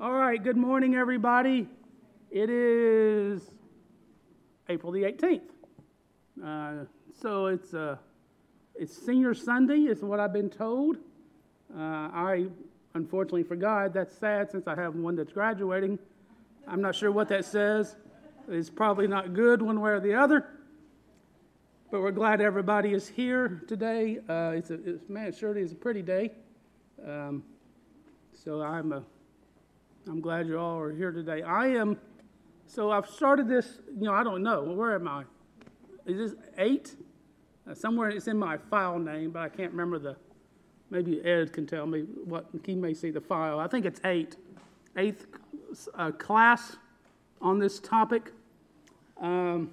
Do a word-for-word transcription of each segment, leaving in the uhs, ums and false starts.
All right, good morning, everybody. It is April the eighteenth. Uh, so it's uh, it's Senior Sunday, is what I've been told. Uh, I unfortunately forgot. That's sad since I have one that's graduating. I'm not sure what that says. It's probably not good one way or the other. But we're glad everybody is here today. Uh, it's a it's, man, it surely is a pretty day. Um, so I'm a I'm glad you all are here today. I am, so I've started this, you know, I don't know. Where am I? Is this eight? Uh, somewhere it's in my file name, but I can't remember the, maybe Ed can tell me what, he may see the file. I think it's eight. Eighth uh, class on this topic. Um,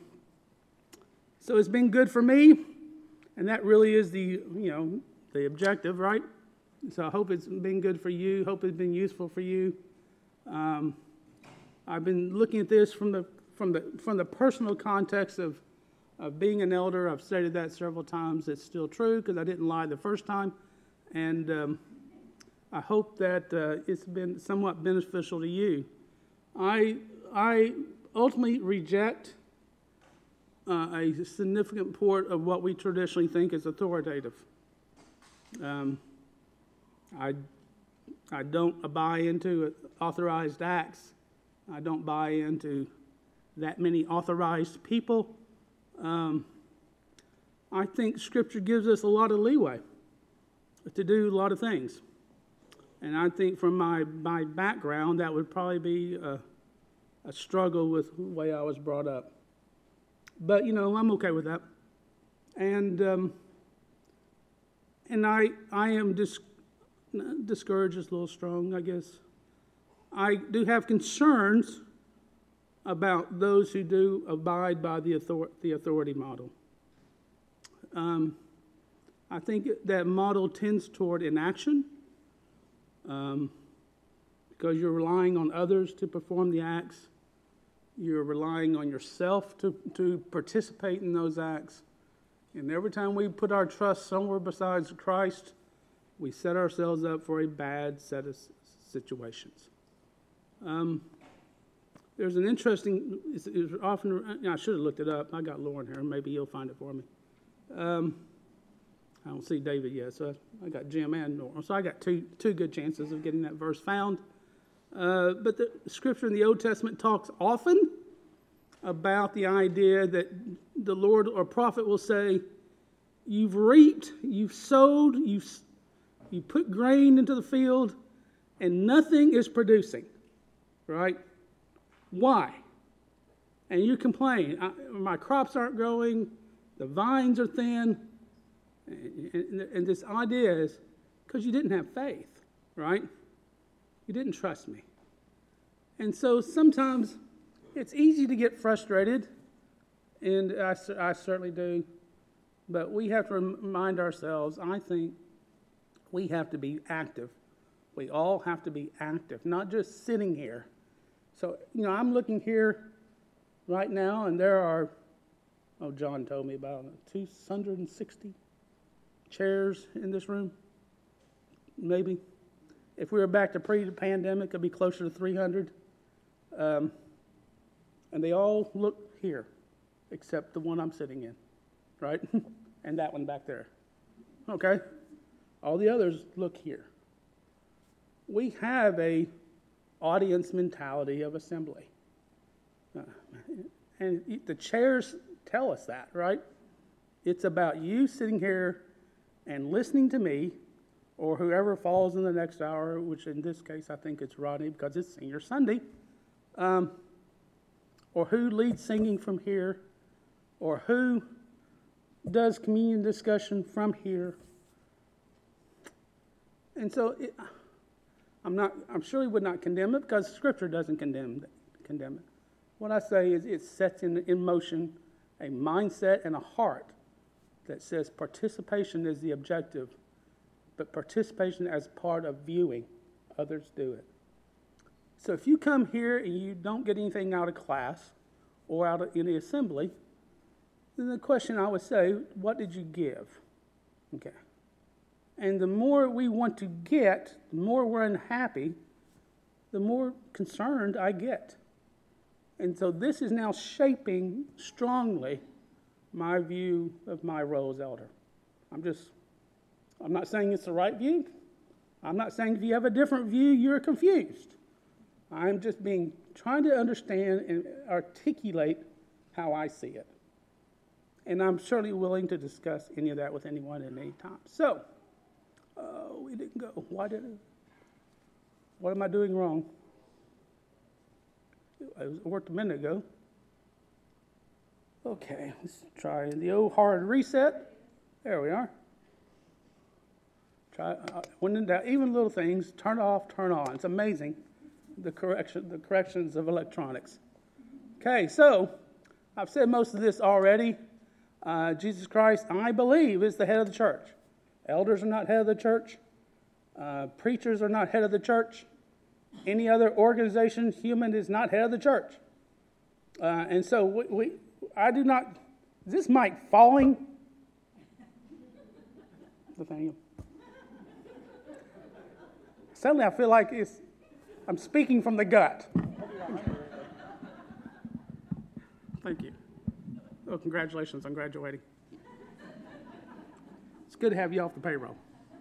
so it's been good for me, and that really is the, you know, the objective, right? So I hope it's been good for you. Hope it's been useful for you. Um, I've been looking at this from the from the from the personal context of of being an elder. I've stated that several times. It's still true because I didn't lie the first time, and um, I hope that uh, it's been somewhat beneficial to you. I I ultimately reject uh, a significant part of what we traditionally think is authoritative. Um, I. I don't buy into authorized acts. I don't buy into that many authorized people. Um, I think Scripture gives us a lot of leeway to do a lot of things. And I think from my, my background, that would probably be a, a struggle with the way I was brought up. But, you know, I'm okay with that. And um, and I I am just... discouraged is a little strong, I guess. I do have concerns about those who do abide by the author- the authority model. Um, I think that model tends toward inaction um, because you're relying on others to perform the acts. You're relying on yourself to, to participate in those acts. And every time we put our trust somewhere besides Christ, we set ourselves up for a bad set of situations. Um, there's an interesting, it's, it's often, I should have looked it up. I got Lauren here. Maybe he'll find it for me. Um, I don't see David yet, so I, I got Jim and Norm. So I got two two good chances of getting that verse found. Uh, but the Scripture in the Old Testament talks often about the idea that the Lord or prophet will say, you've reaped, you've sowed, you've You put grain into the field, and nothing is producing, right? Why? And you complain, I, my crops aren't growing, the vines are thin, and, and, and this idea is because you didn't have faith, right? You didn't trust me. And so sometimes it's easy to get frustrated, and I, I certainly do, but we have to remind ourselves, I think, we have to be active. We all have to be active, not just sitting here. So, you know, I'm looking here right now, and there are, oh, John told me about two hundred sixty chairs in this room, maybe. If we were back to pre-pandemic, it'd be closer to three hundred. Um, and they all look here, except the one I'm sitting in, right? And that one back there. Okay? All the others look here. We have a audience mentality of assembly. Uh, and the chairs tell us that, right? It's about you sitting here and listening to me or whoever falls in the next hour, which in this case I think it's Rodney because it's Senior Sunday, um, or who leads singing from here, or who does communion discussion from here. And so it, I'm not. I'm sure he would not condemn it because Scripture doesn't condemn condemn it. What I say is it sets in, in motion a mindset and a heart that says participation is the objective, but participation as part of viewing others do it. So if you come here and you don't get anything out of class or out of any assembly, then the question I would say, what did you give? Okay. And the more we want to get, the more we're unhappy the more concerned I get. And so this is now shaping strongly my view of my role as elder. I'm just, I'm not saying it's the right view. I'm not saying if you have a different view, you're confused. I'm just being, trying to understand and articulate how I see it. And I'm certainly willing to discuss any of that with anyone at any time. So, uh, we didn't go. Why did it? What am I doing wrong? It worked a minute ago. Okay, let's try the old hard reset. There we are. Try uh, when in doubt, even little things, turn off, turn on. It's amazing the correction, the corrections of electronics. Okay, so I've said most of this already. Uh, Jesus Christ, I believe, is the head of the church. Elders are not head of the church. Uh, preachers are not head of the church. Any other organization, human, is not head of the church. Uh, and so we, we, I do not, is this mic falling? Nathaniel. Suddenly I feel like it's, I'm speaking from the gut. Thank you. Oh, congratulations on graduating. It's good to have you off the payroll.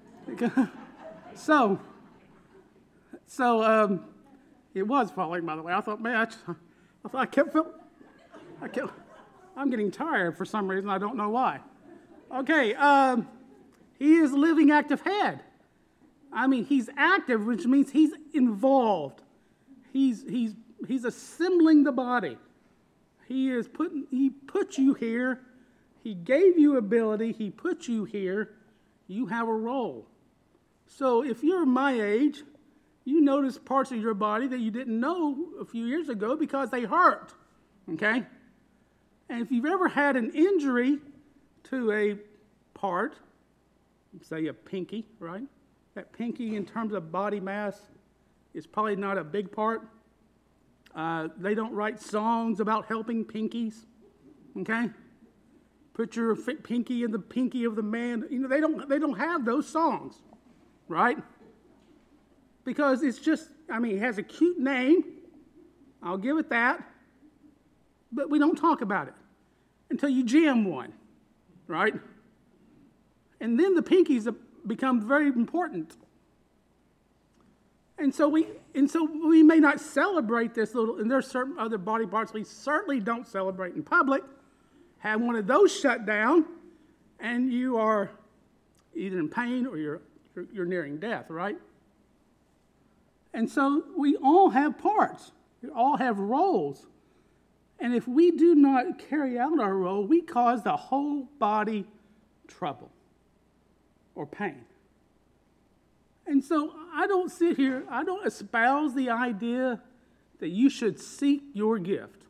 so, so um, it was falling, by the way. I thought, man, I, just, I thought I kept feeling, I kept, I'm getting tired for some reason. I don't know why. Okay, um, he is a living, active head. I mean, he's active, which means he's involved. He's he's he's assembling the body. He is putting, he put you here. He gave you ability. He put you here. You have a role. So if you're my age, you notice parts of your body that you didn't know a few years ago because they hurt, okay? And if you've ever had an injury to a part, say a pinky, right? That pinky in terms of body mass is probably not a big part. Uh, they don't write songs about helping pinkies, okay? Put your pinky in the pinky of the man. You know, they don't, they don't have those songs, right? Because it's just, I mean, it has a cute name. I'll give it that. But we don't talk about it until you jam one, right? And then the pinkies become very important. And so we and so we may not celebrate this little, and there's certain other body parts we certainly don't celebrate in public. Have one of those shut down, and you are either in pain or you're you're, you're nearing death, right? And so we all have parts. We all have roles. And if we do not carry out our role, we cause the whole body trouble or pain. And so I don't sit here, I don't espouse the idea that you should seek your gift.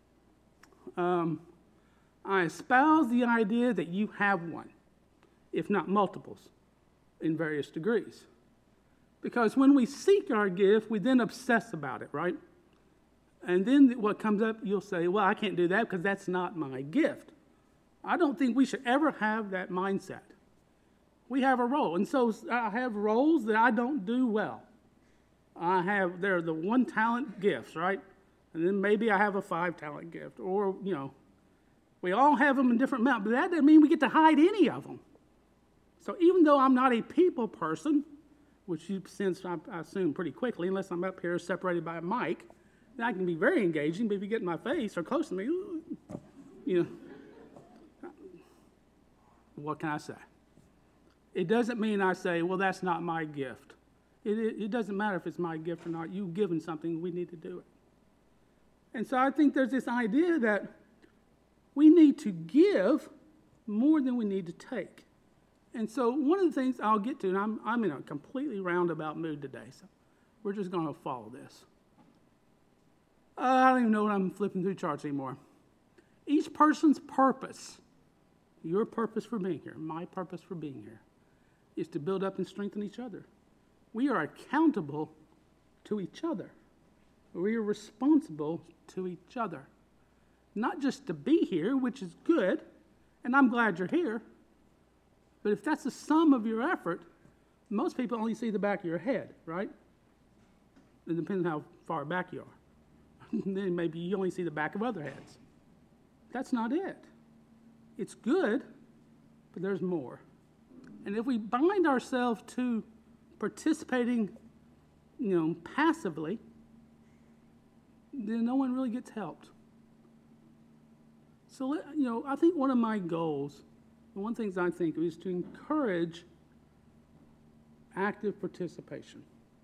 Um, I espouse the idea that you have one, if not multiples, in various degrees. Because when we seek our gift, we then obsess about it, right? And then what comes up, you'll say, well, I can't do that because that's not my gift. I don't think we should ever have that mindset. We have a role. And so I have roles that I don't do well. I have, they're the one talent gifts, right? And then maybe I have a five talent gift. Or, you know, we all have them in different amounts. But that doesn't mean we get to hide any of them. So even though I'm not a people person, which you sense, I, I assume, pretty quickly, unless I'm up here separated by a mic, then I can be very engaging. But if you get in my face or close to me, you know, what can I say? It doesn't mean I say, well, that's not my gift. It, it, it doesn't matter if it's my gift or not. You've given something, we need to do it. And so I think there's this idea that we need to give more than we need to take. And so one of the things I'll get to, and I'm, I'm in a completely roundabout mood today, so we're just going to follow this. Uh, I don't even know what I'm flipping through charts anymore. Each person's purpose, your purpose for being here, my purpose for being here, is to build up and strengthen each other. We are accountable to each other. We are responsible to each other. Not just to be here, which is good, and I'm glad you're here, but if that's the sum of your effort, most people only see the back of your head, right? It depends on how far back you are. Then maybe you only see the back of other heads. That's not it. It's good, but there's more. And if we bind ourselves to participating, you know, passively, then no one really gets helped. So, you know, I think one of my goals, and one of the things I think of, is to encourage active participation.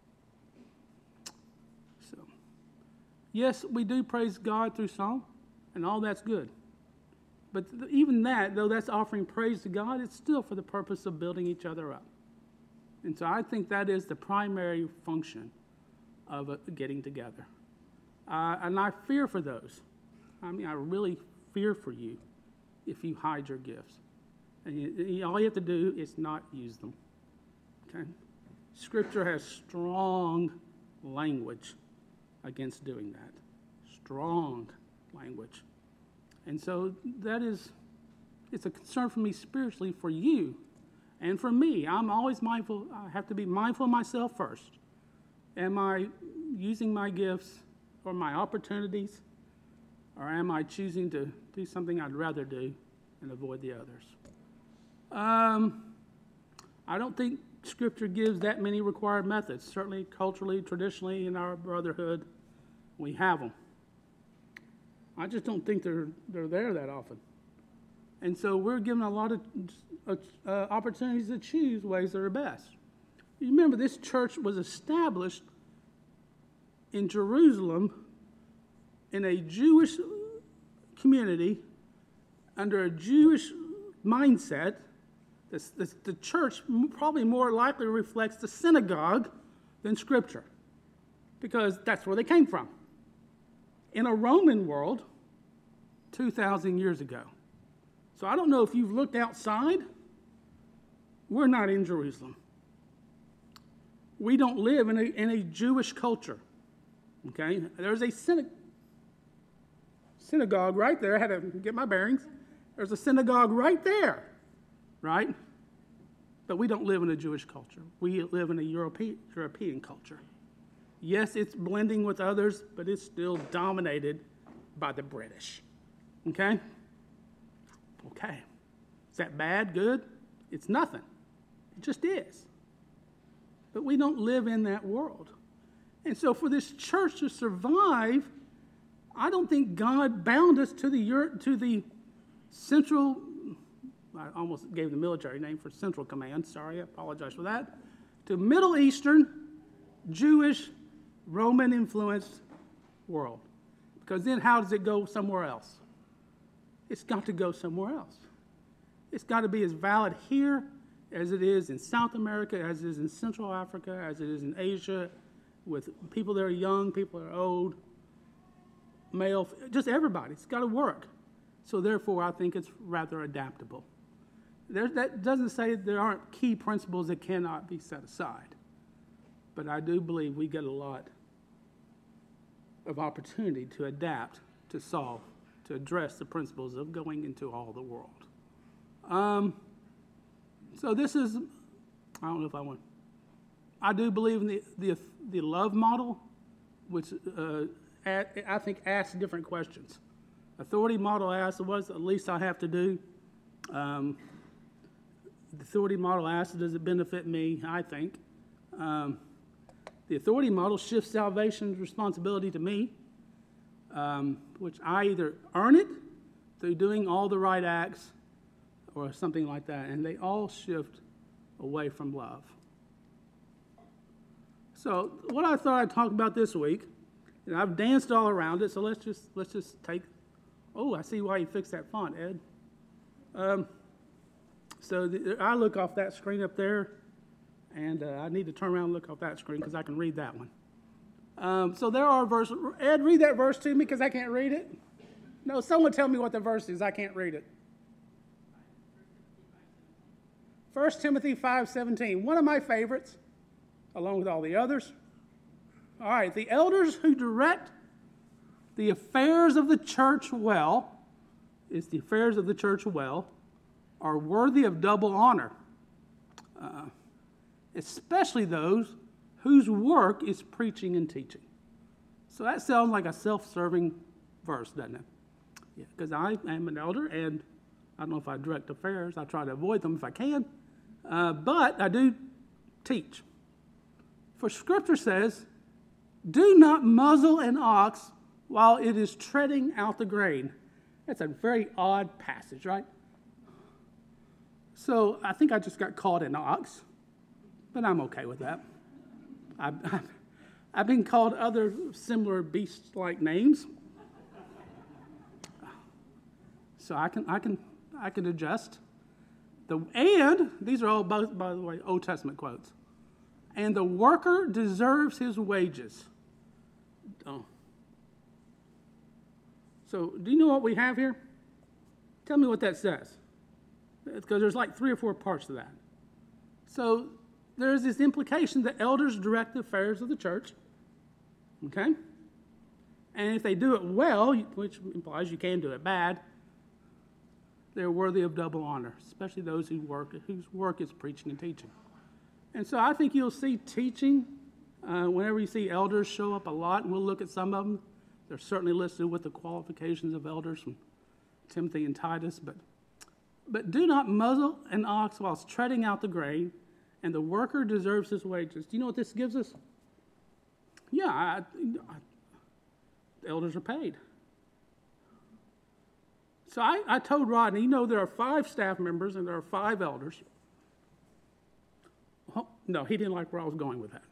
So, yes, we do praise God through song, and all that's good. But even that, though that's offering praise to God, it's still for the purpose of building each other up. And so I think that is the primary function of a getting together. Uh, and I fear for those. I mean, I really fear for you if you hide your gifts. And you, you, all you have to do is not use them. Okay? Scripture has strong language against doing that. Strong language. And so that is, it's a concern for me spiritually, for you and for me. I'm always mindful, I have to be mindful of myself first. Am I using my gifts or my opportunities, or am I choosing to do something I'd rather do and avoid the others? Um, I don't think Scripture gives that many required methods. Certainly, culturally, traditionally, in our brotherhood, we have them. I just don't think they're they're there that often. And so we're given a lot of uh, uh, opportunities to choose ways that are best. You remember, this church was established in Jerusalem in a Jewish community under a Jewish mindset. This, this, the church probably more likely reflects the synagogue than Scripture, because that's where they came from. In a Roman world, two thousand years ago. So I don't know if you've looked outside. We're not in Jerusalem. We don't live in a, in a Jewish culture. Okay? There's a synagogue. Synagogue right there. I had to get my bearings. There's a synagogue right there, right? But we don't live in a Jewish culture. We live in a European, European culture. Yes, it's blending with others, but it's still dominated by the British. Okay? Okay. Is that bad? Good? It's nothing. It just is. But we don't live in that world. And so for this church to survive, I don't think God bound us to the to the central, I almost gave the military name for Central Command. Sorry, I apologize for that. To Middle Eastern, Jewish, Roman-influenced world. Because then how does it go somewhere else? It's got to go somewhere else. It's got to be as valid here as it is in South America, as it is in Central Africa, as it is in Asia, with people that are young, people that are old, male, just everybody. It's got to work. So therefore, I think it's rather adaptable. There, that doesn't say there aren't key principles that cannot be set aside. But I do believe we get a lot of opportunity to adapt, to solve, to address the principles of going into all the world. Um, so this is, I don't know if I want, I do believe in the the, the love model, which uh, at, I think asks different questions. Authority model asks, what's the least I have to do? Um, the authority model asks, does it benefit me? I think. Um, The authority model shifts salvation's responsibility to me, um, which I either earn it through doing all the right acts or something like that, and they all shift away from love. So what I thought I'd talk about this week, and I've danced all around it, so let's just let's just take, oh, I see why you fixed that font, Ed. Um, so the, I look off that screen up there, and uh, I need to turn around and look off that screen because I can read that one. Um, so there are verses. Ed, read that verse to me because I can't read it. No, someone tell me what the verse is. I can't read it. First Timothy five seventeen, one of my favorites, along with all the others. All right, the elders who direct the affairs of the church well, is the affairs of the church well, are worthy of double honor. Uh, especially those whose work is preaching and teaching. So that sounds like a self-serving verse, doesn't it? Yeah, because I am an elder, and I don't know if I direct affairs. I try to avoid them if I can. Uh, but I do teach. For Scripture says, do not muzzle an ox while it is treading out the grain. That's a very odd passage, right? So I think I just got called an ox, but I'm okay with that. I've, I've, I've been called other similar beast-like names, so I can I can I can adjust. The and these are all both, by the way, Old Testament quotes. And the worker deserves his wages. Oh. So do you know what we have here? Tell me what that says. Because there's like three or four parts to that. So there's this implication that elders direct the affairs of the church. Okay? And if they do it well, which implies you can do it bad, they're worthy of double honor, especially those who work, whose work is preaching and teaching. And so I think you'll see teaching uh, whenever you see elders show up a lot, and we'll look at some of them. They're certainly listed with the qualifications of elders from Timothy and Titus. But, but do not muzzle an ox whilst treading out the grain, and the worker deserves his wages. Do you know what this gives us? Yeah, I, I, the elders are paid. So I, I told Rodney, you know, there are five staff members and there are five elders. Oh, no, he didn't like where I was going with that.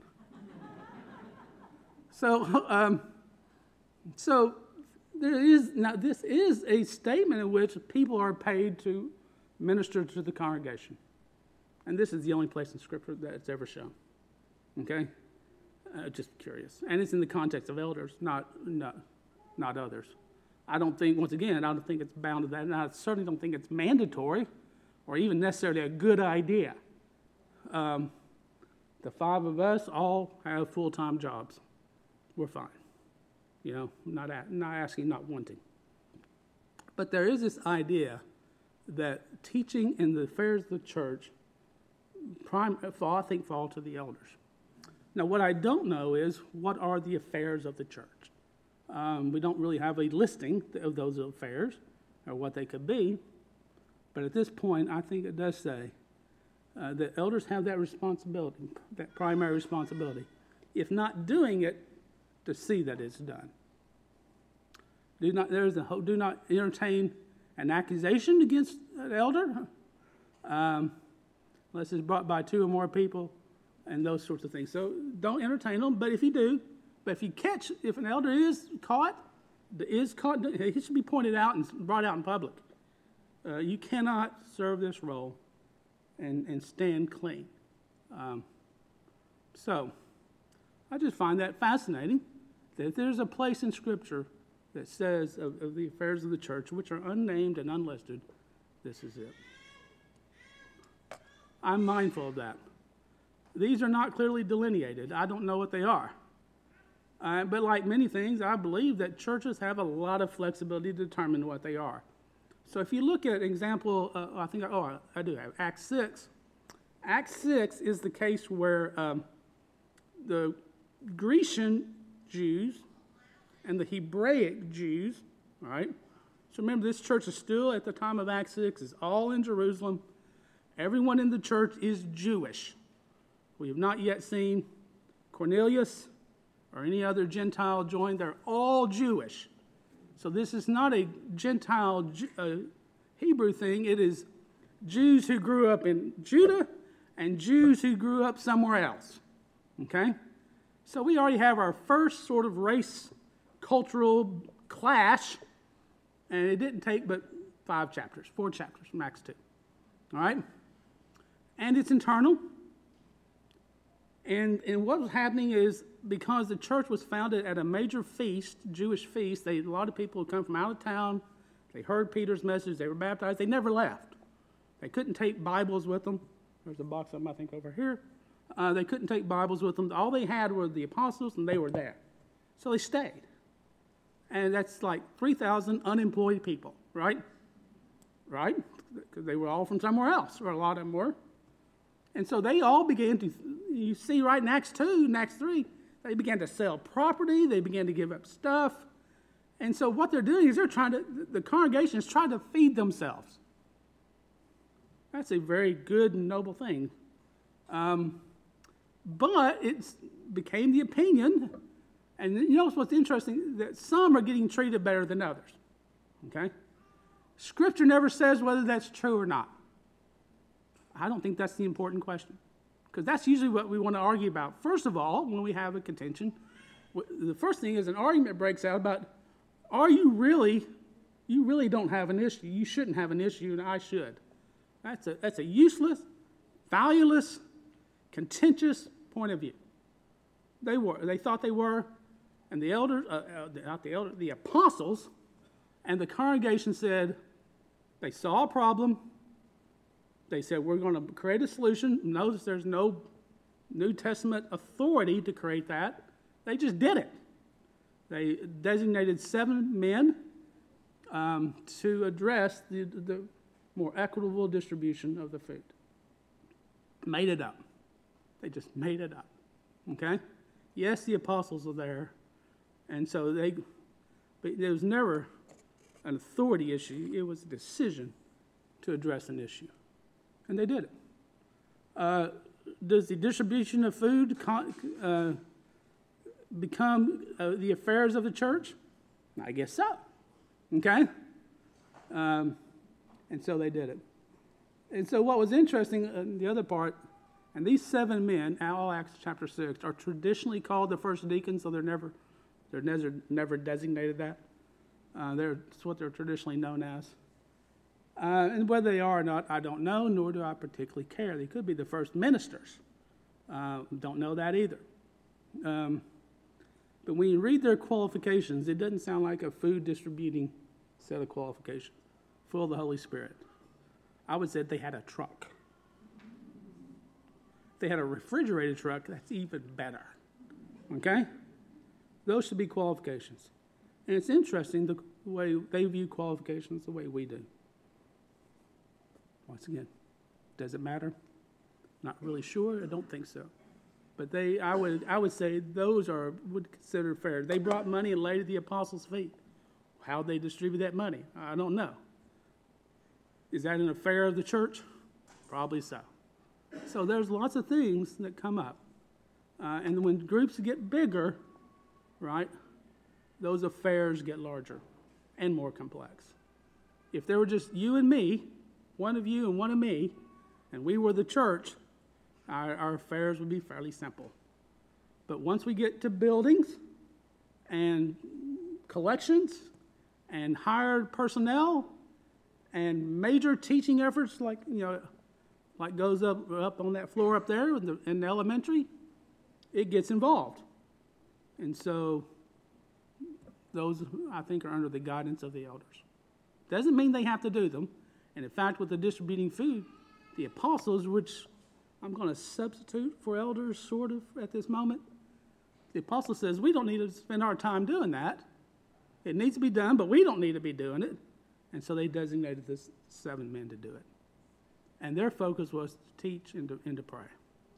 so, um, so there is now. This is a statement in which people are paid to minister to the congregation, and this is the only place in Scripture that it's ever shown. Okay, uh, just curious, and it's in the context of elders, not not not others. I don't think, once again, I don't think it's bound to that, and I certainly don't think it's mandatory or even necessarily a good idea. Um, the five of us all have full-time jobs. We're fine. You know, not, at, not asking, not wanting. But there is this idea that teaching in the affairs of the church, prime, I think, fall to the elders. Now, what I don't know is, what are the affairs of the church? Um, we don't really have a listing of those affairs or what they could be. But at this point, I think it does say uh, that elders have that responsibility, that primary responsibility, if not doing it, to see that it's done. Do not, there's a, do not entertain an accusation against an elder um, unless it's brought by two or more people and those sorts of things. So don't entertain them, but if you do, But if you catch, if an elder is caught, is caught, he should be pointed out and brought out in public. Uh, you cannot serve this role and, and stand clean. Um, so, I just find that fascinating, that there's a place in Scripture that says of, of the affairs of the church, which are unnamed and unlisted, this is it. I'm mindful of that. These are not clearly delineated. I don't know what they are. Uh, but like many things, I believe that churches have a lot of flexibility to determine what they are. So if you look at example, uh, I think, oh, I do have Acts six. Acts six is the case where um, the Grecian Jews and the Hebraic Jews, all right? So remember, this church is still, at the time of Acts six, is all in Jerusalem. Everyone in the church is Jewish. We have not yet seen Cornelius or any other Gentile join. They're all Jewish. So this is not a Gentile uh, Hebrew thing. It is Jews who grew up in Judah and Jews who grew up somewhere else. Okay? So we already have our first sort of race cultural clash, and it didn't take but five chapters, four chapters from Acts two. All right? And it's internal. And, and what was happening is, because the church was founded at a major feast, Jewish feast, they, a lot of people would come from out of town. They heard Peter's message. They were baptized. They never left. They couldn't take Bibles with them. There's a box of them, I think, over here. Uh, they couldn't take Bibles with them. All they had were the apostles, and they were there. So they stayed. And that's like three thousand unemployed people, right? Right? Because they were all from somewhere else, or a lot of them were. And so they all began to, you see right in Acts two and Acts three, they began to sell property, they began to give up stuff. And so what they're doing is they're trying to, the congregation is trying to feed themselves. That's a very good and noble thing. Um, but it became the opinion, and you know what's interesting? That some are getting treated better than others. Okay? Scripture never says whether that's true or not. I don't think that's the important question, because that's usually what we want to argue about. First of all, when we have a contention, the first thing is an argument breaks out about, are you really, you really don't have an issue. You shouldn't have an issue, and I should. That's a, that's a useless, valueless, contentious point of view. They were, they thought they were, and the elders, uh, uh, not the elders, the apostles, and the congregation said, they saw a problem. They said, we're going to create a solution. Notice there's no New Testament authority to create that. They just did it. They designated seven men um, to address the, the more equitable distribution of the food. Made it up. They just made it up. Okay? Yes, the apostles are there. And so they, but there was never an authority issue. It was a decision to address an issue. And they did it. Uh, does the distribution of food con- uh, become uh, the affairs of the church? I guess so. Okay? Um, and so they did it. And so what was interesting, uh, the other part, and these seven men, all Acts chapter six, are traditionally called the first deacons, so they're never, they're never, never designated that. Uh, they're, it's what they're traditionally known as. Uh, and whether they are or not, I don't know, nor do I particularly care. They could be the first ministers. Uh, don't know that either. Um, but when you read their qualifications, it doesn't sound like a food distributing set of qualifications, full of the Holy Spirit. I would say they had a truck. If they had a refrigerated truck, that's even better. Okay? Those should be qualifications. And it's interesting the way they view qualifications the way we do. Once again, does it matter? Not really sure. I don't think so. But they, I would, I would say those are would consider fair. They brought money and laid at the apostles' feet. How they distribute that money, I don't know. Is that an affair of the church? Probably so. So there's lots of things that come up, uh, and when groups get bigger, right, those affairs get larger and more complex. If there were just you and me, one of you and one of me, and we were the church, our, our affairs would be fairly simple. But once we get to buildings and collections and hired personnel and major teaching efforts like, you know, like goes up up on that floor up there in the, in the elementary, it gets involved. And so those, I think, are under the guidance of the elders. Doesn't mean they have to do them. And in fact, with the distributing food, the apostles, which I'm going to substitute for elders sort of at this moment, the apostle says we don't need to spend our time doing that. It needs to be done, but we don't need to be doing it. And so they designated this seven men to do it. And their focus was to teach and to, and to pray.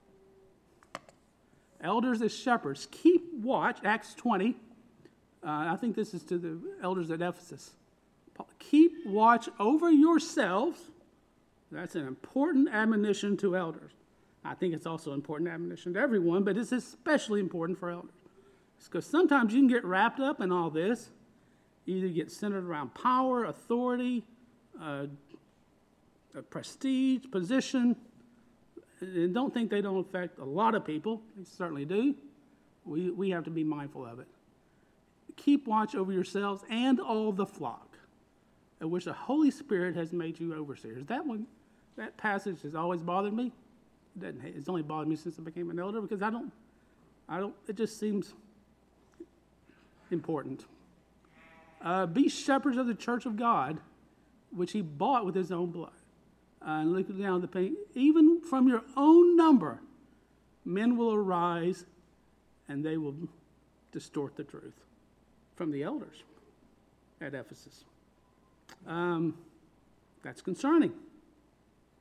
Elders as shepherds, keep watch, Acts twenty. Uh, I think this is to the elders at Ephesus. Keep watch over yourselves. That's an important admonition to elders. I think it's also important admonition to everyone, but it's especially important for elders. Because sometimes you can get wrapped up in all this. You either get centered around power, authority, uh, prestige, position, and don't think they don't affect a lot of people. They certainly do. We, we have to be mindful of it. Keep watch over yourselves and all the flock, of which the Holy Spirit has made you overseers. That one, that passage has always bothered me. It doesn't, it's only bothered me since I became an elder because I don't, I don't. It just seems important. Uh, be shepherds of the church of God, which He bought with His own blood. Uh, and look down the page. Even from your own number, men will arise, and they will distort the truth. From the elders at Ephesus. Um, that's concerning.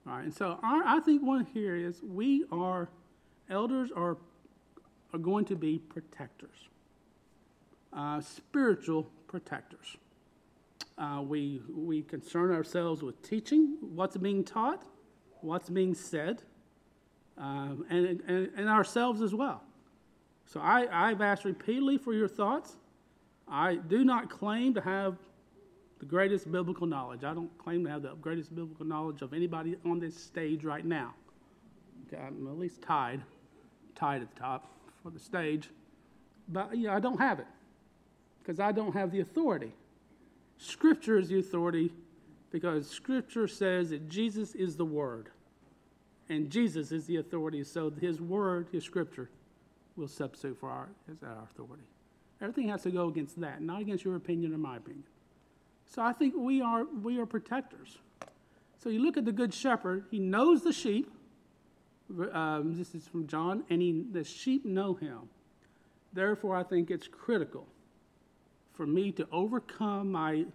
All right, and so our, I think one here is we are, elders are, are going to be protectors, uh, spiritual protectors. Uh, we, we concern ourselves with teaching, what's being taught, what's being said, uh, and, and, and ourselves as well. So I, I've asked repeatedly for your thoughts. I do not claim to have the greatest biblical knowledge. I don't claim to have the greatest biblical knowledge of anybody on this stage right now. Okay, I'm at least tied, tied at the top for the stage. But yeah, I don't have it because I don't have the authority. Scripture is the authority because Scripture says that Jesus is the Word. And Jesus is the authority, so His Word, His Scripture, will substitute for our, as our authority. Everything has to go against that, not against your opinion or my opinion. So I think we are we are protectors. So you look at the Good Shepherd, he knows the sheep. Um, this is from John, and he, the sheep know him. Therefore, I think it's critical for me to overcome my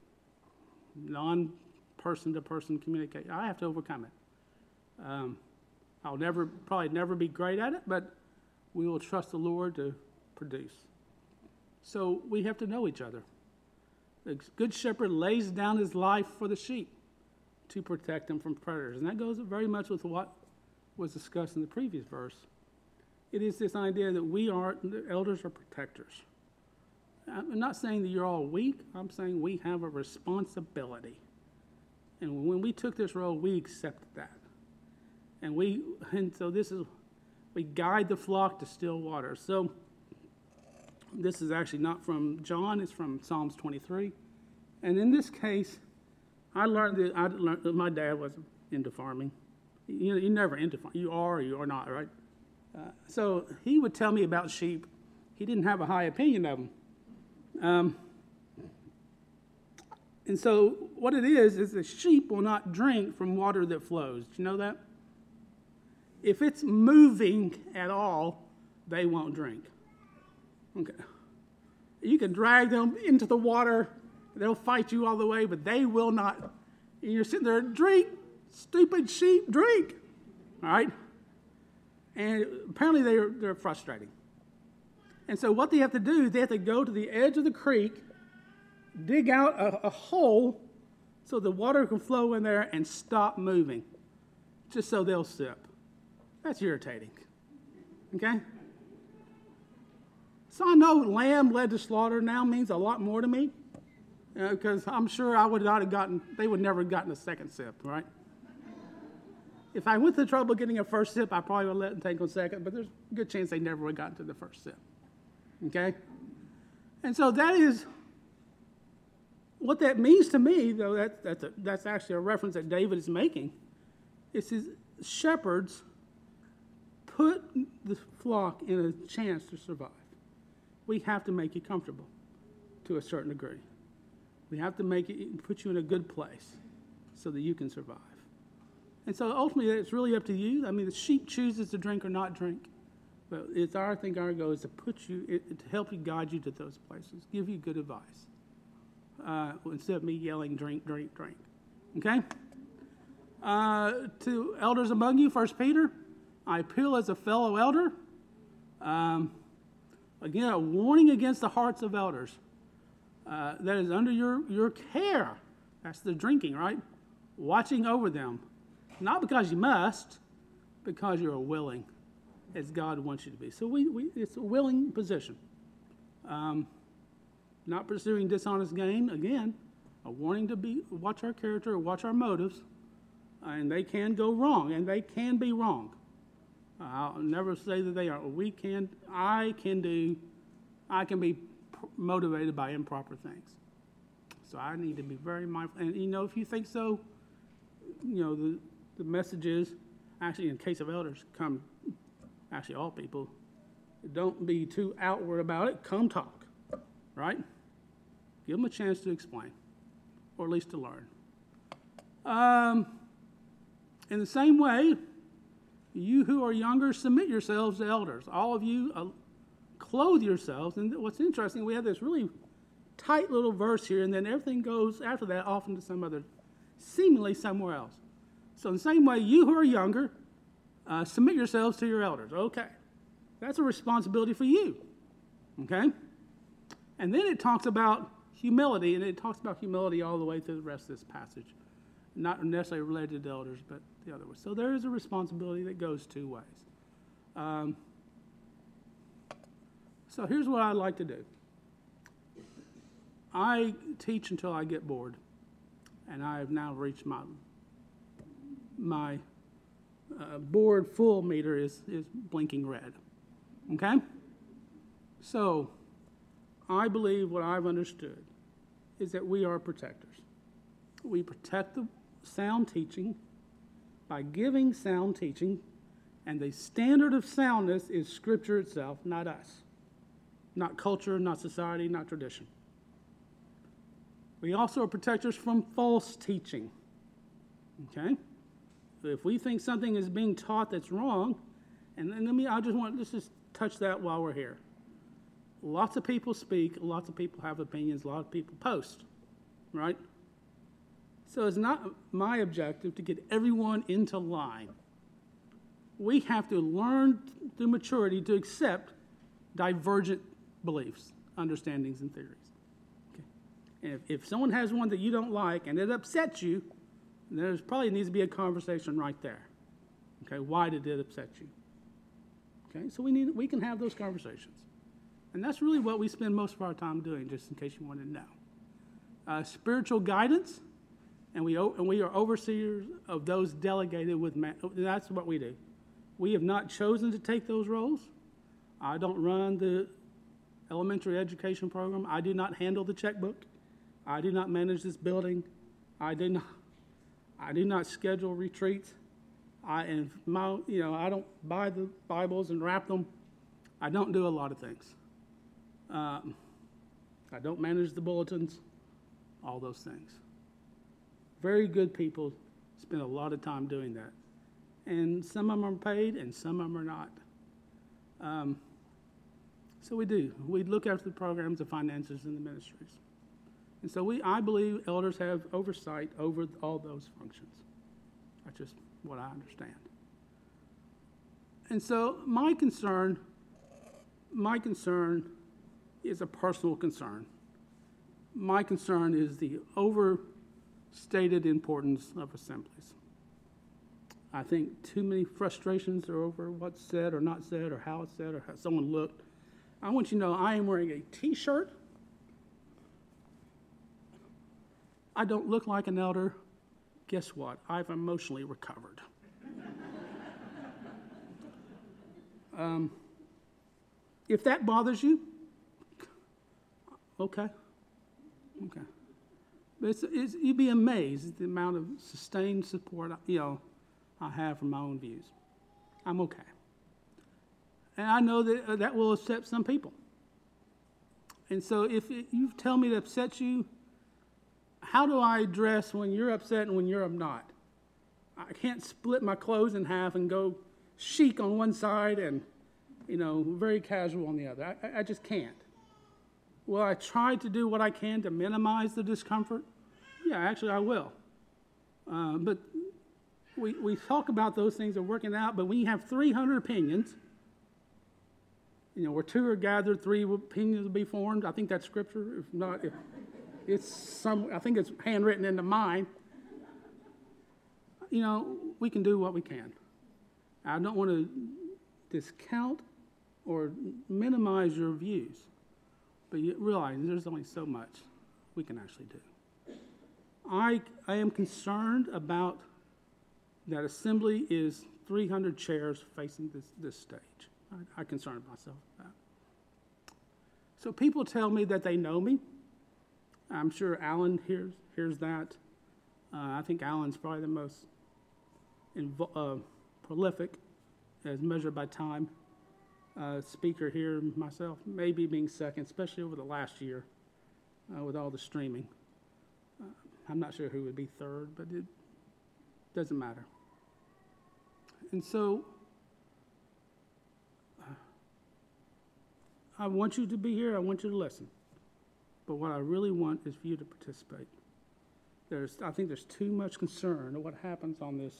non-person-to-person communication. I have to overcome it. Um, I'll never, probably never be great at it, but we will trust the Lord to produce. So we have to know each other. The Good Shepherd lays down his life for the sheep to protect them from predators. And that goes very much with what was discussed in the previous verse. It is this idea that we are, the elders are protectors. I'm not saying that you're all weak. I'm saying we have a responsibility. And when we took this role, we accepted that. And we, and so this is, we guide the flock to still water. So this is actually not from John, it's from Psalms twenty-three. And in this case, I learned that, I learned that my dad was into farming. You know, you're never into farming. You are or you are not, right? Uh, so he would tell me about sheep. He didn't have a high opinion of them. Um, and so what it is, is the sheep will not drink from water that flows. Do you know that? If it's moving at all, they won't drink. Okay. You can drag them into the water. They'll fight you all the way, but they will not. And you're sitting there, drink, stupid sheep, drink. All right? And apparently they're, they're frustrating. And so what they have to do, they have to go to the edge of the creek, dig out a, a hole so the water can flow in there and stop moving, just so they'll sip. That's irritating. Okay? So I know lamb led to slaughter now means a lot more to me, because uh, I'm sure I would not have gotten, they would never have gotten a second sip, right? If I went to the trouble of getting a first sip, I probably would have let them take a second, but there's a good chance they never would have gotten to the first sip. Okay? And so that is, what that means to me, though, that, that's, a, that's actually a reference that David is making. It says, shepherds put the flock in a chance to survive. We have to make you comfortable to a certain degree. We have to make it, put you in a good place so that you can survive. And so ultimately, it's really up to you. I mean, the sheep chooses to drink or not drink. But it's our, I think our goal is to put you, it, to help you, guide you to those places, give you good advice. Uh, instead of me yelling, drink, drink, drink. Okay? Uh, to elders among you, First Peter, I appeal as a fellow elder. Um, again, a warning against the hearts of elders. Uh, that is under your, your care. That's the drinking, right? Watching over them. Not because you must, because you're willing, as God wants you to be. So we, we it's a willing position. Um, not pursuing dishonest gain. Again, a warning to be watch our character, watch our motives, and they can go wrong, and they can be wrong. I'll never say that they are. We can, I can do, I can be motivated by improper things. So I need to be very mindful. And, you know, if you think so, you know, the, the message is, actually in case of elders, come, actually all people, don't be too outward about it. Come talk, right? Give them a chance to explain, or at least to learn. Um, in the same way, you who are younger, submit yourselves to elders. All of you, uh, clothe yourselves. And what's interesting, we have this really tight little verse here, and then everything goes after that off into some other, seemingly somewhere else. So in the same way, you who are younger, uh, submit yourselves to your elders. Okay. That's a responsibility for you. Okay? And then it talks about humility, and it talks about humility all the way through the rest of this passage. Not necessarily related to the elders, but the other way. So there is a responsibility that goes two ways. Um, so here's what I like to do. I teach until I get bored, and I have now reached my my uh, board full meter is, is blinking red. Okay? So I believe what I've understood is that we are protectors. We protect the sound teaching by giving sound teaching, and the standard of soundness is Scripture itself, not us. Not culture, not society, not tradition. We also are protectors from false teaching. Okay? If we think something is being taught that's wrong, and, and let me, I just want, let's just touch that while we're here. Lots of people speak, lots of people have opinions, a lot of people post, right? So it's not my objective to get everyone into line. We have to learn through maturity to accept divergent beliefs, understandings, and theories. Okay? And if, if someone has one that you don't like and it upsets you, there's probably needs to be a conversation right there. Okay, why did it upset you? Okay, so we need we can have those conversations. And that's really what we spend most of our time doing, just in case you wanted to know. Uh, spiritual guidance, and we and we are overseers of those delegated with man. That's what we do. We have not chosen to take those roles. I don't run the elementary education program. I do not handle the checkbook. I do not manage this building. I do not. I do not schedule retreats. I and my you know I don't buy the Bibles and wrap them. I don't do a lot of things. Um, I don't manage the bulletins, all those things. Very good people spend a lot of time doing that. And some of them are paid and some of them are not. Um, so we do. We look after the programs, the finances, and the ministries. And so we, I believe elders have oversight over all those functions. That's just what I understand. And so my concern, my concern is a personal concern. My concern is the overstated importance of assemblies. I think too many frustrations are over what's said or not said or how it's said or how someone looked. I want you to know I am wearing a T-shirt. I don't look like an elder. Guess what? I've emotionally recovered. um, if that bothers you, okay, okay. But it's, it's, you'd be amazed at the amount of sustained support, you know, I have from my own views. I'm okay. And I know that uh, that will upset some people. And so if it, you tell me it upsets you, how do I address when you're upset and when you're not? I can't split my clothes in half and go chic on one side and, you know, very casual on the other. I, I just can't. Will I try to do what I can to minimize the discomfort? Yeah, actually I will. Uh, but we, we talk about those things are working out, but when you have three hundred opinions, you know, where two are gathered, three opinions will be formed. I think that's scripture. If not, if it's some, I think it's handwritten into mine. You know, we can do what we can. I don't want to discount or minimize your views, but you realize there's only so much we can actually do. I, I am concerned about that assembly is three hundred chairs facing this, this stage. I, I concern myself about that. So people tell me that they know me. I'm sure Alan hears, hears that. Uh, I think Alan's probably the most invo- uh, prolific, as measured by time, uh, speaker here. Myself, maybe being second, especially over the last year uh, with all the streaming. Uh, I'm not sure who would be third, but it doesn't matter. And so uh, I want you to be here. I want you to listen. But what I really want is for you to participate. there's, I think there's too much concern of what happens on this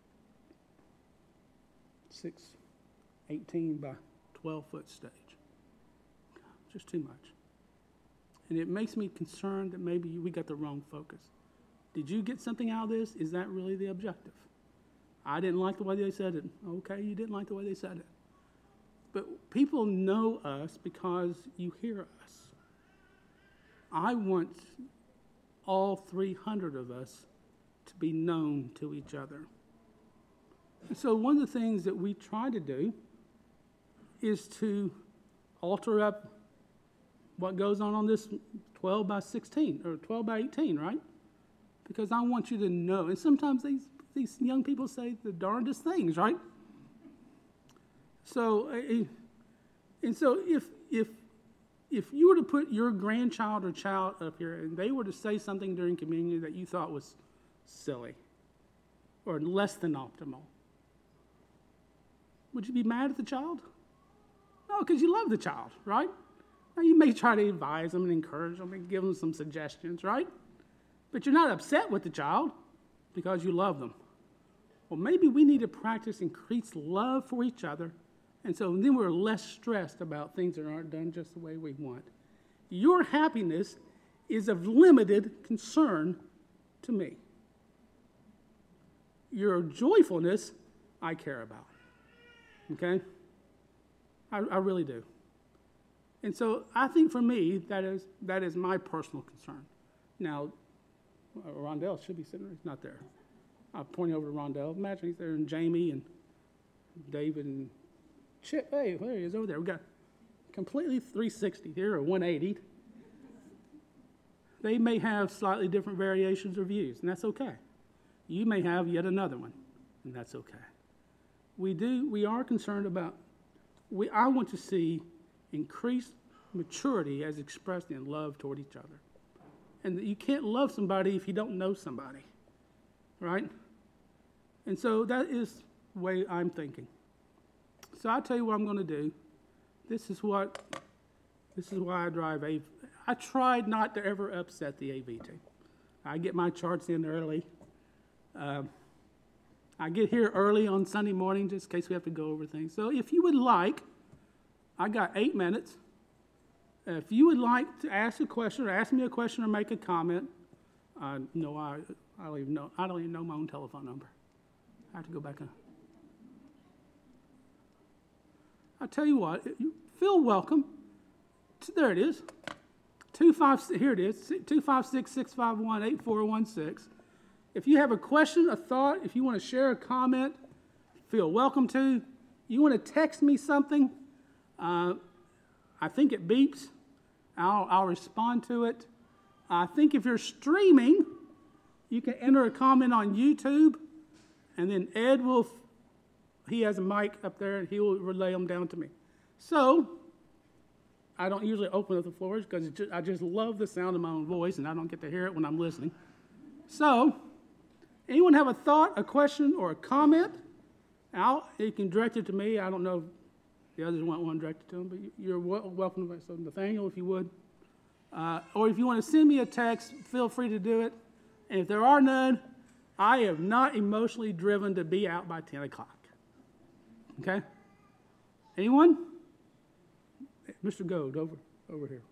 six, eighteen by twelve foot stage. Just too much. And it makes me concerned that maybe we got the wrong focus. Did you get something out of this? Is that really the objective? I didn't like the way they said it. Okay, you didn't like the way they said it. But people know us because you hear us. I want all three hundred of us to be known to each other. And so one of the things that we try to do is to alter up what goes on on this twelve by sixteen or twelve by eighteen, right? Because I want you to know. And sometimes these, these young people say the darndest things, right? So, uh, and so if if if you were to put your grandchild or child up here and they were to say something during communion that you thought was silly or less than optimal, would you be mad at the child? No, because you love the child, right? Now, you may try to advise them and encourage them and give them some suggestions, right? But you're not upset with the child because you love them. Well, maybe we need to practice increased love for each other, and so then we're less stressed about things that aren't done just the way we want. Your happiness is of limited concern to me. Your joyfulness, I care about. Okay? I, I really do. And so I think for me, that is that is my personal concern. Now, uh, Rondell should be sitting there. He's not there. I'm pointing over to Rondell. Imagine he's there, and Jamie and David and Chip. Hey, there he is over there. We got completely three sixty here, or one eighty. They may have slightly different variations or views, and that's okay. You may have yet another one, and that's okay. We do. We are concerned about. We. I want to see increased maturity as expressed in love toward each other. And you can't love somebody if you don't know somebody, right? And so that is the way I'm thinking. So I'll tell you what I'm going to do. This is what, this is why I drive A V. I tried not to ever upset the A V team. I get my charts in early. Um, I get here early on Sunday morning just in case we have to go over things. So if you would like, I got eight minutes. If you would like to ask a question or ask me a question or make a comment, uh, no, I, I don't even know. I don't even know my own telephone number. I have to go back on. I'll tell you what. You feel welcome. There it is. Two five. Here it is. Two five six six five one eight four one six. If you have a question, a thought, if you want to share a comment, feel welcome to. You want to text me something. Uh, I think it beeps. I'll, I'll respond to it. I think if you're streaming, you can enter a comment on YouTube, and then Ed will, he has a mic up there, and he will relay them down to me. So, I don't usually open up the floors because I just love the sound of my own voice, and I don't get to hear it when I'm listening. So, anyone have a thought, a question, or a comment? Al, you can direct it to me. I don't know if the others want one directed to them, but you're welcome to it. So, Nathaniel, if you would. Uh, or if you want to send me a text, feel free to do it. And if there are none, I am not emotionally driven to be out by ten o'clock. Okay? Anyone? Mister Gold, over, over here.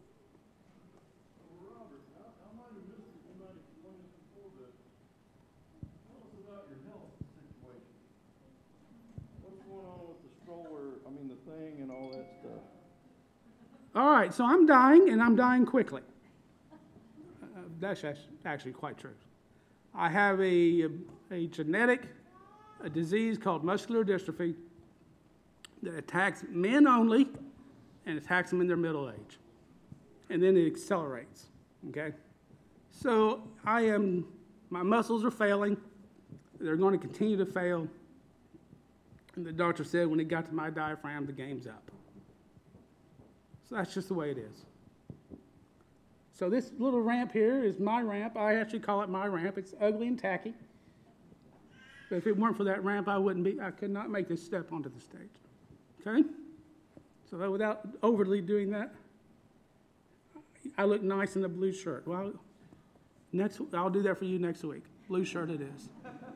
Thing and all that stuff. All right, so I'm dying, and I'm dying quickly. Uh, that's actually quite true. I have a, a genetic a disease called muscular dystrophy that attacks men only and attacks them in their middle age. And then it accelerates, okay? So I am, my muscles are failing. They're going to continue to fail. And the doctor said when it got to my diaphragm, the game's up. So that's just the way it is. So this little ramp here is my ramp. I actually call it my ramp. It's ugly and tacky. But if it weren't for that ramp, I wouldn't be, I could not make this step onto the stage. Okay? So that without overly doing that, I look nice in a blue shirt. Well, Next, I'll do that for you next week. Blue shirt it is.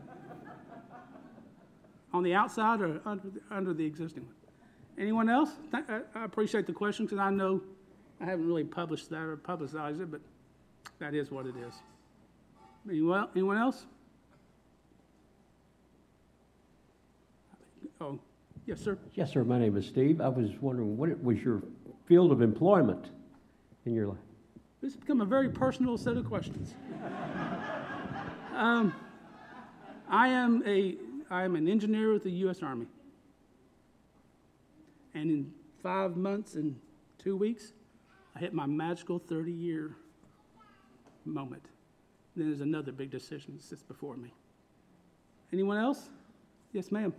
On the outside or under the, under the existing one? Anyone else? I appreciate the question because I know I haven't really published that or publicized it, but that is what it is. Anyone, anyone else? Oh, yes, sir. Yes, sir. My name is Steve. I was wondering what it was your field of employment in your life. This has become a very personal set of questions. um, I am a I am an engineer with the U S Army, and in five months and two weeks, I hit my magical thirty-year moment. Then there's another big decision that sits before me. Anyone else? Yes, ma'am.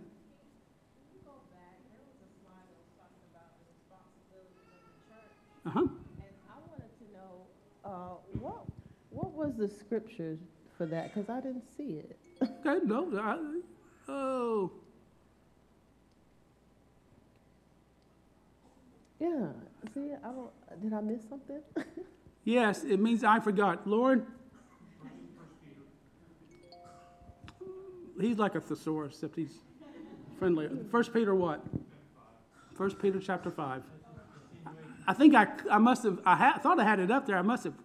Uh huh. And I wanted to know uh, what what was the scripture for that because I didn't see it. Okay, no, I, oh. Yeah. See, I don't. Did I miss something? Yes, it means I forgot. Lord, he's like a thesaurus, except he's friendly. First Peter what? First Peter chapter five. I think I, I must have, I ha, thought I had it up there. I must have.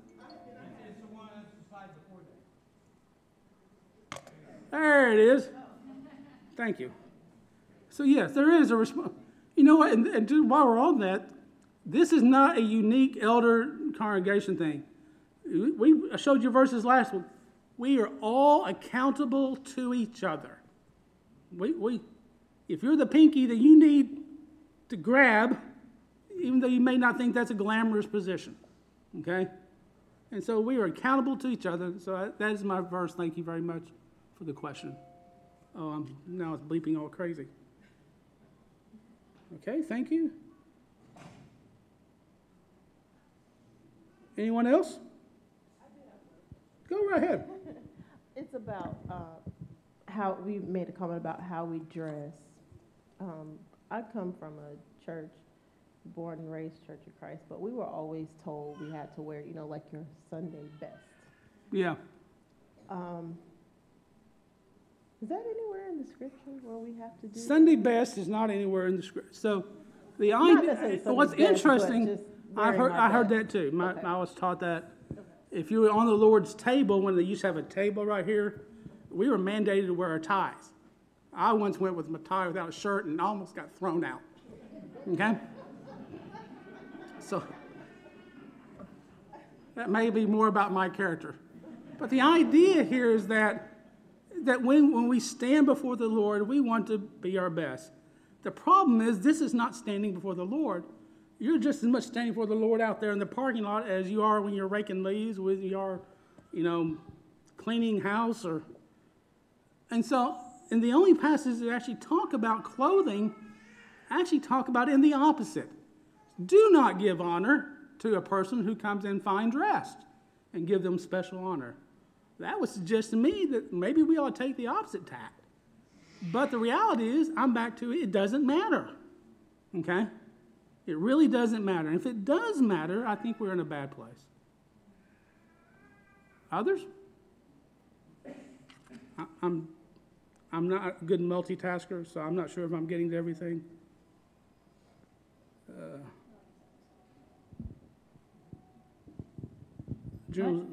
There it is. Thank you. So yes, there is a response. You know what, and, and just while we're on that, this is not a unique elder congregation thing. We I showed you verses last week. We are all accountable to each other. We, we, if you're the pinky that you need to grab, even though you may not think that's a glamorous position, okay? And so we are accountable to each other. So I, that is my verse. Thank you very much for the question. Oh, I'm, now it's bleeping all crazy. Okay, thank you. Anyone else? Go right ahead. It's about uh, how we made a comment about how we dress. Um, I come from a church, born and raised Church of Christ, but we were always told we had to wear, you know, like your Sunday best. Yeah. Um, is that anywhere in the scripture where we have to do Sunday that? best is not anywhere in the script. So the Not idea, necessarily Sunday what's best, but interesting, just I wearing heard my I heard best. that too. My, Okay. I was taught that if you were on the Lord's table, when they used to have a table right here, we were mandated to wear our ties. I once went with my tie without a shirt and almost got thrown out. Okay? So that may be more about my character. But the idea here is that that when, when we stand before the Lord, we want to be our best. The problem is this is not standing before the Lord. You're just as much standing before the Lord out there in the parking lot as you are when you're raking leaves, when you are, you know, cleaning house or. And so, and the only passages that actually talk about clothing actually talk about it in the opposite. Do not give honor to a person who comes in fine dressed and give them special honor. That would suggest to me that maybe we ought to take the opposite tact. But the reality is, I'm back to it, it doesn't matter. Okay? It really doesn't matter. And if it does matter, I think we're in a bad place. Others? I, I'm, I'm not a good multitasker, so I'm not sure if I'm getting to everything. Uh, General,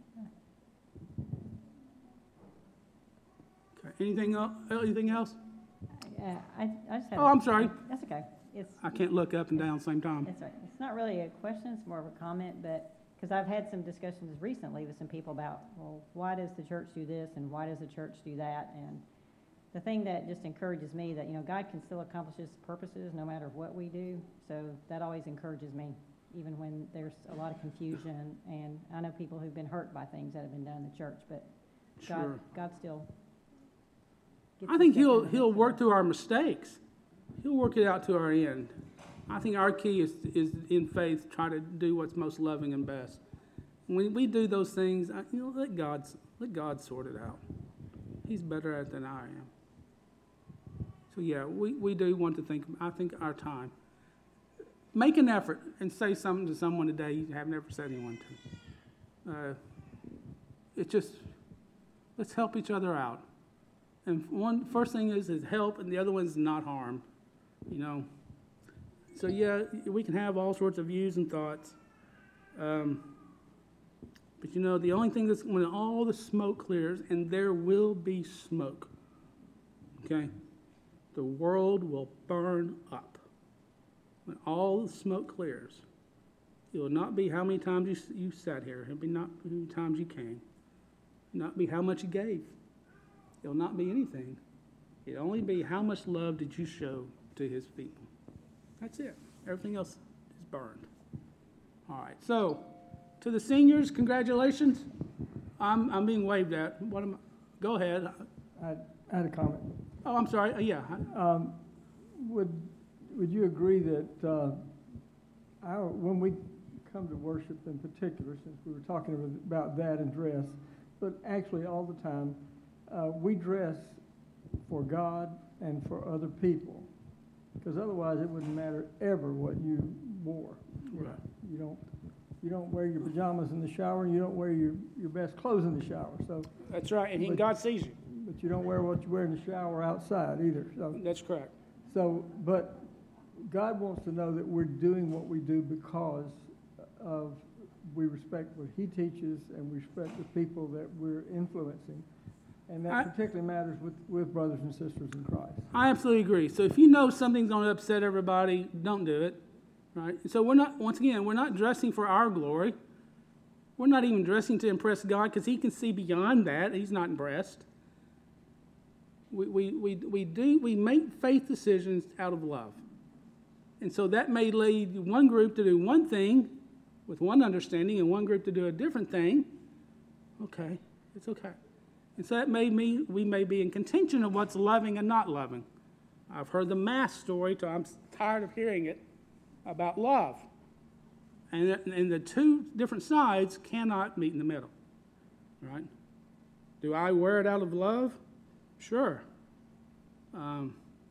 okay. Anything else? Anything else? Yeah, I, I just have. Oh, I'm sorry. That's okay. It's, I can't look up and down at the same time. it's, it's not really a question, it's more of a comment, but, because I've had some discussions recently with some people about, well, why does the church do this and why does the church do that? And the thing that just encourages me that, you know, God can still accomplish his purposes no matter what we do. So that always encourages me, even when there's a lot of confusion. And I know people who've been hurt by things that have been done in the church, but God, Sure. God still. I think he'll he'll work through our mistakes. He'll work it out to our end. I think our key is is in faith, try to do what's most loving and best. When we do those things, I- you know, let God let God sort it out. He's better at it than I am. So yeah, we, we do want to think. I think our time. Make an effort and say something to someone today you have never said anyone to. Uh, it's just, let's help each other out. And one, first thing is, is help, and the other one is not harm, you know. So yeah, we can have all sorts of views and thoughts. Um, but you know, the only thing that's, when all the smoke clears, and there will be smoke, okay, the world will burn up. When all the smoke clears, it will not be how many times you, you sat here. It will be not how many times you came. It will not be how much you gave. It will not be anything. It will only be how much love did you show to his people. That's it. Everything else is burned. All right. So, to the seniors, congratulations. I'm I'm being waved at. What am I? Go ahead. I I had a comment. Oh, I'm sorry. Uh, yeah. Um, Would, would you agree that uh, our, when we come to worship in particular, since we were talking about that and dress, but actually all the time, uh, we dress for God and for other people, because otherwise it wouldn't matter ever what you wore. Right. You don't, you don't wear your pajamas in the shower, and you don't wear your, your best clothes in the shower. So, That's right. And he, But- God sees you. but you don't wear what you wear in the shower outside either. So, That's correct. so, but God wants to know that we're doing what we do because of, we respect what he teaches and we respect the people that we're influencing. And that I- particularly matters with, with brothers and sisters in Christ. I absolutely agree. So if you know something's going to upset everybody, don't do it, right? So we're not, once again, we're not dressing for our glory. We're not even dressing to impress God because he can see beyond that. He's not impressed. We, we, we, we do, we make faith decisions out of love. And so that may lead one group to do one thing with one understanding and one group to do a different thing. Okay, it's okay. And so that may mean we may be in contention of what's loving and not loving. I've heard the mass story, so I'm tired of hearing it, about love. And, and the two different sides cannot meet in the middle, right? Do I wear it out of love? Sure. Um,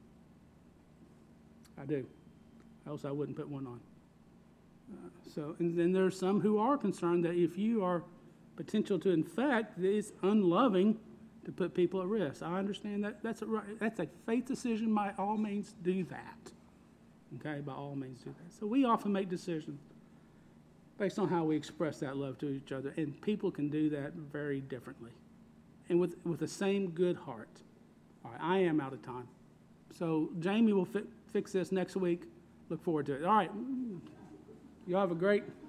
I do. Else I wouldn't put one on. Uh, so, and then there's some who are concerned that if you are potential to infect, it's unloving to put people at risk. I understand that. That's a right. That's a faith decision. By all means, do that. Okay, by all means, do that. So we often make decisions based on how we express that love to each other, and people can do that very differently, and with with the same good heart. All right, I am out of time, so Jamie will fi- fix this next week. Look forward to it. All right, you all have a great